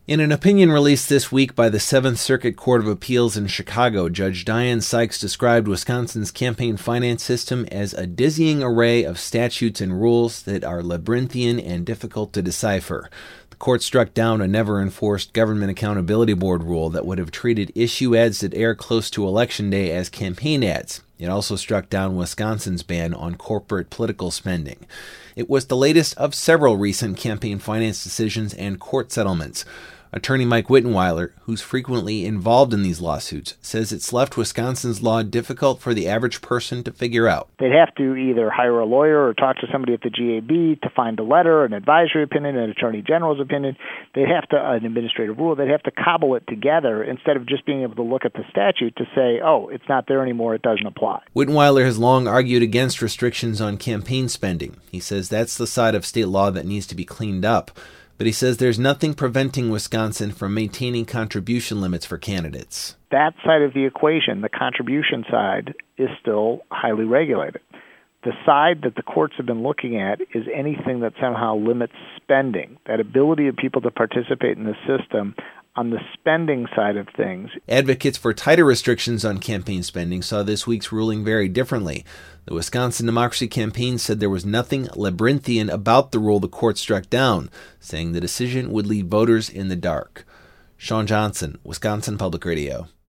In an opinion released this week by the Seventh Circuit Court of Appeals in Chicago, Judge Diane Sykes described Wisconsin's campaign finance system as a dizzying array of statutes and rules that are labyrinthian and difficult to decipher. The court struck down a never-enforced Government Accountability Board rule that would have treated issue ads that air close to Election Day as campaign ads. It also struck down Wisconsin's ban on corporate political spending. It was the latest of several recent campaign finance decisions and court settlements. Attorney Mike Wittenweiler, who's frequently involved in these lawsuits, says it's left Wisconsin's law difficult for the average person to figure out. They'd have to either hire a lawyer or talk to somebody at the GAB to find a letter, an advisory opinion, an attorney general's opinion. They'd have to, an administrative rule, they'd have to cobble it together instead of just being able to look at the statute to say, oh, it's not there anymore, it doesn't apply. Wittenweiler has long argued against restrictions on campaign spending. He says that's the side of state law that needs to be cleaned up. But he says there's nothing preventing Wisconsin from maintaining contribution limits for candidates. That side of the equation, the contribution side, is still highly regulated. The side that the courts have been looking at is anything that somehow limits spending, that ability of people to participate in the system on the spending side of things. Advocates for tighter restrictions on campaign spending saw this week's ruling very differently. The Wisconsin Democracy Campaign said there was nothing labyrinthian about the rule the court struck down, saying the decision would leave voters in the dark. Sean Johnson, Wisconsin Public Radio.